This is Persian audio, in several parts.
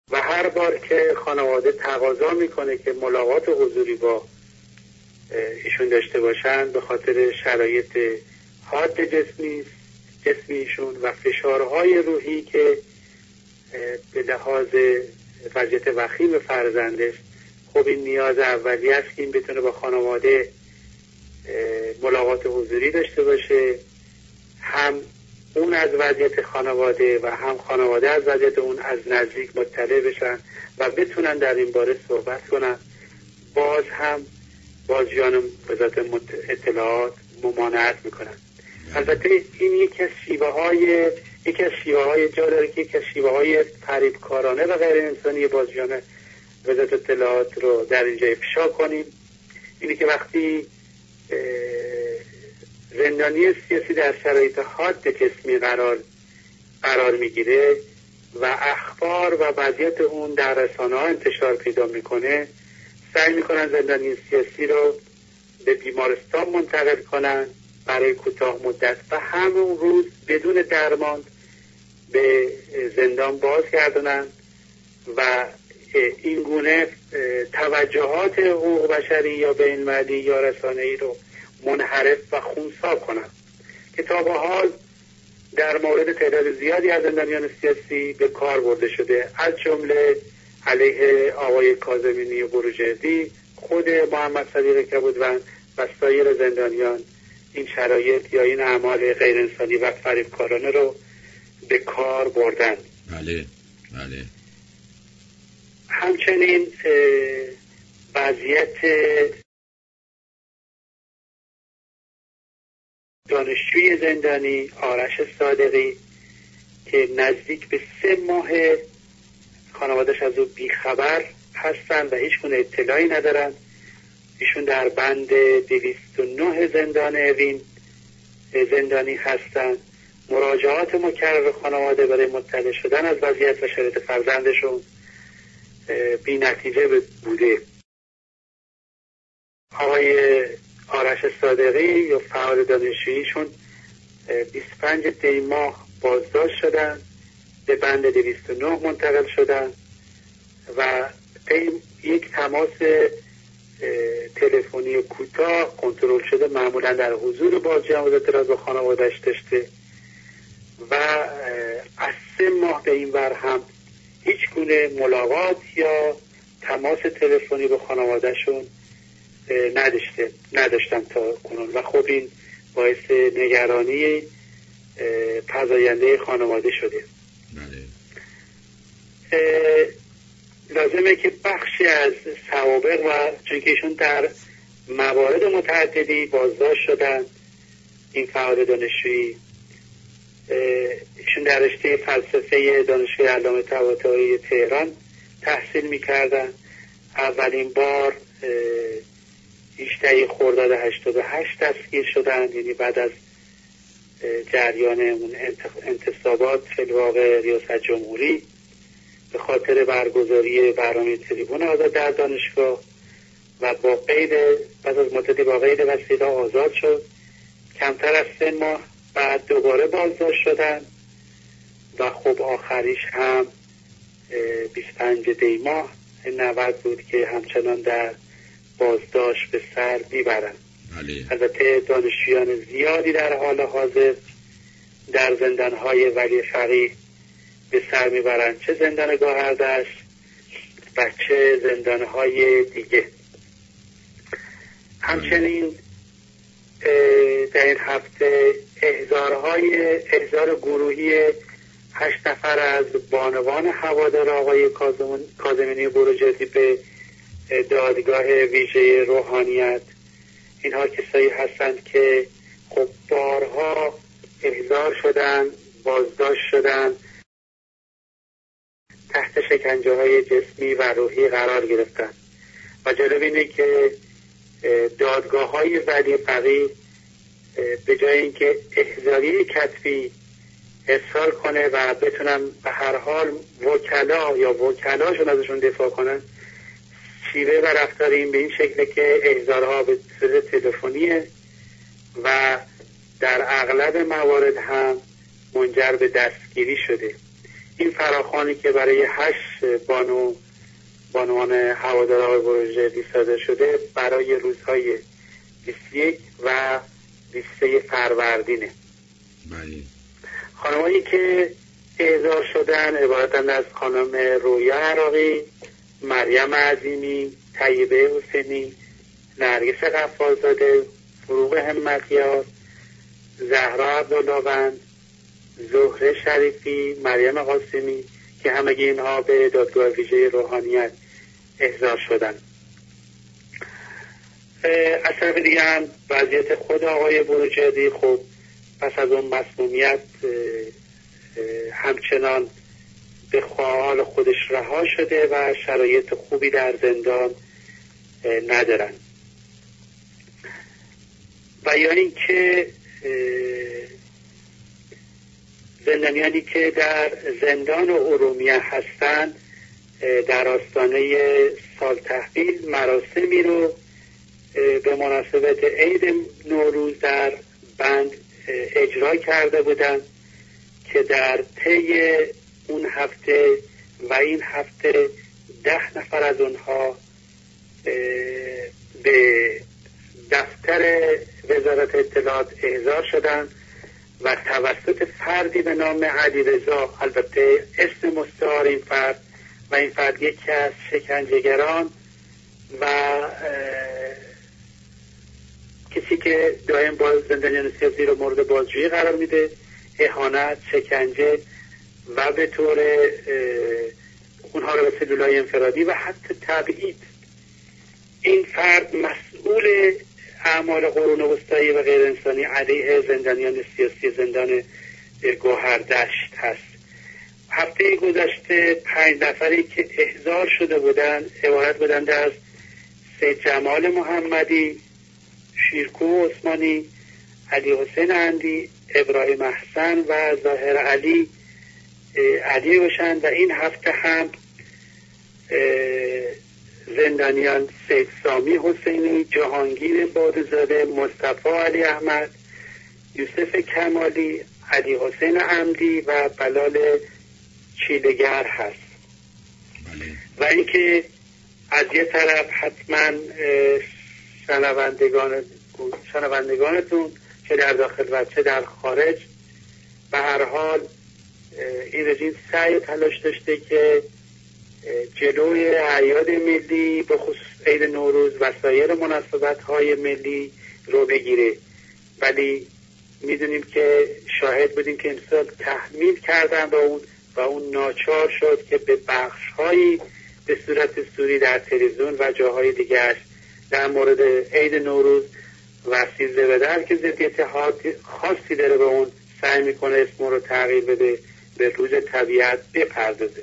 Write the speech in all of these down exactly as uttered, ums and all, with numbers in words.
و هر بار که خانواده تقاضا میکنه که ملاقات حضوری با ایشون داشته باشن به خاطر شرایط حاد جسمی جسمیشون و فشارهای روحی که به لحاظ وضعیت وخیم فرزندش، خب این نیاز اولیه است که این بتونه با خانواده ملاقات حضوری داشته باشه، هم اون از وضعیت خانواده و هم خانواده از وضعیت اون از نزدیک مطلع بشن و بتونن در این باره صحبت کنن. باز هم بازجویان وزارت اطلاعات ممانعت میکنن. البته این یکی از شیوه های یکی از شیوه های جا داره که یکی از شیوه های فریبکارانه و غیر انسانی بازجویان وزارت اطلاعات رو در اینجا افشا کنیم. اینی که وقتی زندانی سیاسی در شرایط حاد جسمی قرار قرار میگیره و اخبار و وضعیت اون در رسانه ها انتشار پیدا میکنه، سعی میکنن زندانی سیاسی رو به بیمارستان منتقل کنن برای کوتاه مدت و همون روز بدون درمان به زندان بازگردونن و این گونه توجهات حقوق بشری یا بین‌المللی یا رسانه‌ای رو منحرف و خونسا کنن که تا به حال در مورد تعداد زیادی از زندانیان سیاسی به کار برده شده، از جمله علیه آقای کاظمینی و بروجردی، خود محمد صدیق کبودوند و سایر زندانیان این شرایط یا این اعمال غیر انسانی و فریبکارانه رو به کار بردن. بله بله. همچنین وضعیت دانشجوی زندانی آرش صادقی که نزدیک به سه ماه خانواده‌اش از او بیخبر هستن و هیچ گونه اطلاعی ندارن. ایشون در بند دویست و نه زندان اوین زندانی هستن. مراجعات مکرر خانواده برای مطلع شدن از وضعیت و شرایط فرزندشون بی نتیجه بوده. آقای آرش صادقی یا فعال دانشجوییشون بیست و پنج دی ماه بازداشت شدن، به بند دویست و نه منتقل شدن و یک تماس تلفنی کوتاه کنترل شده معمولا در حضور بازجویان وزارت اطلاعات با خانواده‌اش داشته و از سه ماه به این ور هم هیچ گونه ملاقات یا تماس تلفنی با خانواده‌شون نداشته نداشتن تا کنون و خب این باعث نگرانی فزاینده خانواده شده. لازمه که بخشی از سوابق و چون که ایشون در موارد متعددی بازداشت شدن، این فعال دانشجویی ایشون در رشته فلسفه دانشگاه علامه طباطبایی تهران تحصیل میکردن. اولین بار هجدهم خرداد هشتاد و هشت دستگیر شدن، یعنی بعد از جریان اون انتصابات فی الواقع ریاست جمهوری به خاطر برگزاری برنامه تریبون آزاد در دانشگاه و با قید بعد از مدتی با قید وثیقه آزاد شد. کمتر از سه ماه بعد دوباره بازداشت شدن و خب آخریش هم بیست و پنج دی ماه نود بود که همچنان در بازداشت به سر میبرن. البته دانشجویان زیادی در حال حاضر در زندانهای ولی فقیه به سر میبرن، چه زندان گوهردشت و چه زندانهای دیگه. همچنین در این هفته احضارهای احضار گروهی هشت نفر از بانوان هوادار آقای کاظمینی بروجردی به دادگاه ویژه روحانیت، اینها کسایی هستند که خب بارها احضار شدن، بازداشت شدن، تحت شکنجه های جسمی و روحی قرار گرفتن و جالب اینه که دادگاه های ولی فقیه به جای اینکه احضاری کتبی ارسال کنه و بتونن به هر حال وکلا یا وکلاشون ازشون دفاع کنن، شیوه و رفتار این به این شکله که احضارها به صورت تلفنیه و در اغلب موارد هم منجر به دستگیری شده. این فراخوانی که برای هشت بانو بانوان هوادار آقای بروجردی صادر شده برای روزهای بیست و یک و بیست و سه فروردینه. بله. خانمایی که احضار شدن عبارتند از خانم رویا عراقی، مریم عظیمی، طیبه حسینی، نرگس غفارزاده، فروغ همتیار، زهرا عبدالله‌وند، زهره شریفی، مریم قاسمی که همگی اینها به دادگاه ویژه روحانیت احضار شدن. از طرف دیگه هم وضعیت خود آقای بروجردی خب پس از اون مسمومیت همچنان به حال خودش رها شده و شرایط خوبی در زندان ندارن. و یا اینکه زندانیانی که در زندان ارومیه هستند در آستانه سال تحویل مراسمی رو به مناسبت عید نوروز در بند اجرا کرده بودند که در طی اون هفته و این هفته ده نفر از اونها به دفتر وزارت اطلاعات احضار شدند و توسط فردی به نام علیرضا، البته اسم مستعار این فرد و این فرد یکی از شکنجهگران و کسی که دائم با زندانیان سیاسی رو مورد بازجویی قرار میده، اهانت، شکنجه و به طور اونها رو به سلولای انفرادی و حتی تبعید. این فرد مسئول اعمال قرون وسطایی و غیر انسانی علیه زندانیان سیاسی زندان گوهردشت هست. هفته گذشته پنج نفری که احضار شده بودند عبارت بودند از سید جمال محمدی، شیرکو عثمانی، علی حسین اندی، ابراهیم احسن و ظاهر علی علی باشند. و این هفته هم زندانیان سید سامی حسینی، جهانگیر بادزاده، مصطفی علی احمد، یوسف کمالی، علی حسین عمدی و بلال چیلگر هست. بله. و اینکه از یه طرف حتما شنوندگان شنوندگانتون چه در داخل و چه در خارج به هر حال این رژیم سعی و تلاش داشته که جلوی اعیاد ملی به خصوص عید نوروز و سایر مناسبت‌های ملی رو بگیره، ولی میدونیم که شاهد بودیم که امسال تحمیل کردن با اون و اون ناچار شد که به بخش‌هایی به صورت سوری در تلویزیون و جاهای دیگرش در مورد عید نوروز وسیله بدر که ضدیت خاصی داره به اون سعی میکنه اسم رو تغییر بده، به روز طبیعت بپردازه.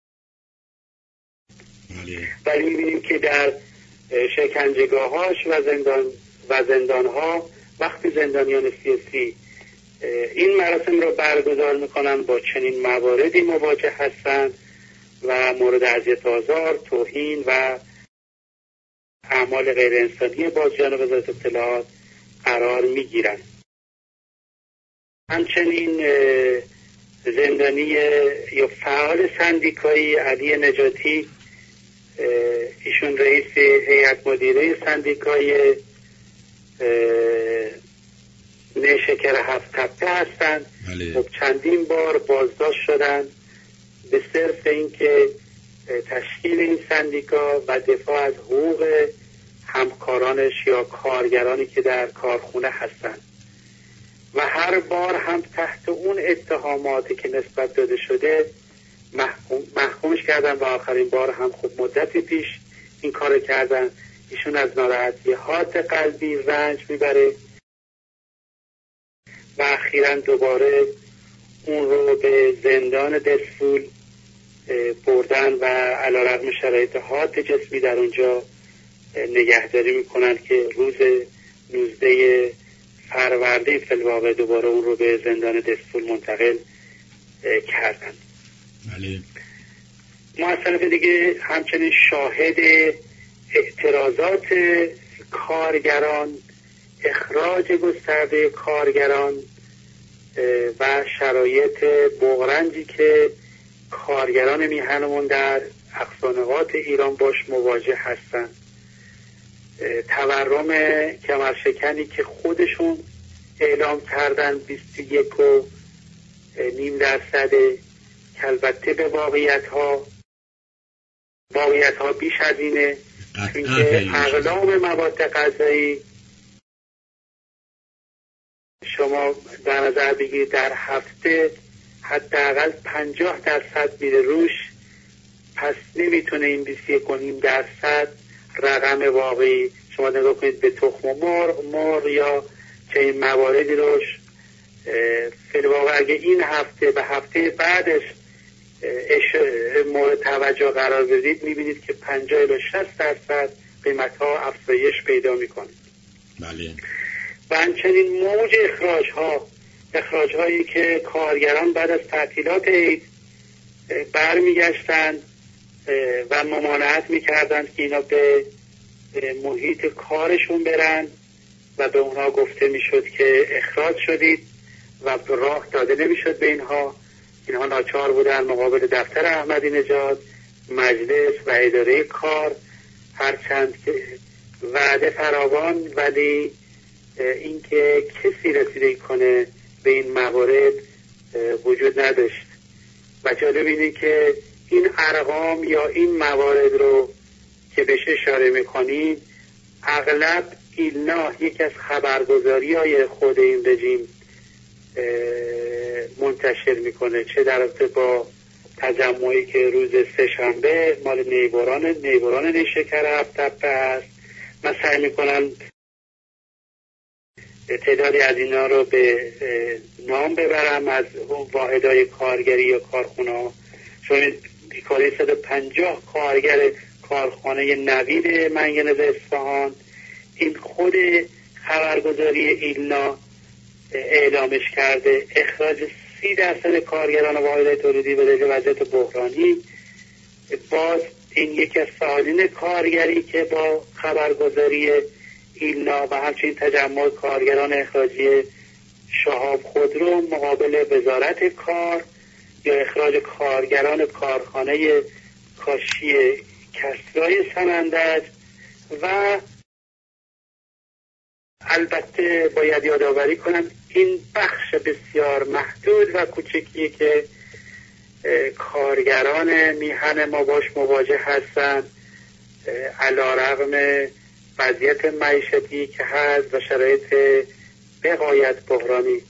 ولی میبینیم که در شکنجهگاهاش و زندان و زندانها وقتی زندانیان سیاسی این مراسم رو برگزار میکنن با چنین مواردی مواجه هستند و مورد اذیت و آزار، توهین و اعمال غیر انسانی بازجویان وزارت اطلاعات قرار میگیرن. همچنین زندانی یا فعال سندیکایی علی نجاتی، ایشون رئیس هیئت مدیره سندیکای نیشکر هفت تپه هستند. خب چندین بار بازداشت شدن به صرف اینکه تشکیل این سندیکا و دفاع از حقوق همکارانش یا کارگرانی که در کارخونه هستند و هر بار هم تحت اون اتهاماتی که نسبت داده شده محکوم محکومش کردن و آخرین بار هم خب مدتی پیش این کار کردن. ایشون از ناراحتی حاد قلبی رنج میبره و اخیراً دوباره اون رو به زندان دسفول بردن و علیرغم شرایط حاد جسمی در اونجا نگهداری میکنن که روز نوزده فروردین فی الواقع دوباره اون رو به زندان دسفول منتقل کردن. بله. ما از طرف دیگه همچنین شاهد اعتراضات کارگران، اخراج گسترده کارگران و شرایط بغرنجی که کارگران میهنمون در اقصانقاط ایران باش مواجه هستن. تورم کمرشکنی که خودشون اعلام کردن بیست و یک و نیم درصده، که البته به واقعیت ها واقعیت ها بیش از اینه، چون که اقلام مواد غذایی شما در نظر بگیرید در هفته حداقل پنجاه درصد میره روش، پس نمیتونه این بیست و یک و نیم درصد رقم واقعی. شما نگاه کنید به تخم مرغ مرغ یا چه این مواردی روش فی واقع اگه این هفته به هفته بعدش مورد توجه قرار بدید میبینید که پنجاه الی شصت درصد قیمت ها افزایش پیدا میکنه. بله. و همچنین موج اخراج ها اخراج هایی که کارگران بعد از تعطیلات عید برمیگشتند و ممانعت میکردند که اینا به محیط کارشون برن و به اونها گفته میشد که اخراج شدید و راه داده نمیشد به اینها. اینها ناچار بودن مقابل دفتر احمدی نژاد، مجلس و اداره کار، هرچند که وعده فراوان، ولی اینکه کسی رسیدگی کنه به این موارد وجود نداشت. و جالب اینه که این ارقام یا این موارد رو که بهش اشاره میکنیم اغلب ایلنا یکی از خبرگزاری های خود این رژیم منتشر میکنه، چه در رابطه با تجمعی که روز سه‌شنبه مال نیبران نیبران نیشکر هفت‌تپه است. من سعی میکنم تعدادی از اینا رو به نام ببرم از واحدهای کارگری یا کارخونه، چون بیکاری صد و پنجاه کارگر کارخانه نوید منگنز اصفهان این خود خبرگزاری ایلنا اعلامش کرده، اخراج سی درصد کارگران واحدهای تولیدی به دلیل وضعیت بحرانی. باز این یکی از فعالین کارگری که با خبرگزاری ایلنا و همچنین تجمع کارگران اخراجی شهاب خودرو مقابل وزارت کار یا اخراج کارگران کارخانه کاشی کسرای سنندج. و البته باید یادآوری کنم این بخش بسیار محدود و کوچکی که کارگران میهن ما باش مواجه هستند علیرغم وضعیت معیشتی که هست و شرایط بغایت بحرانی.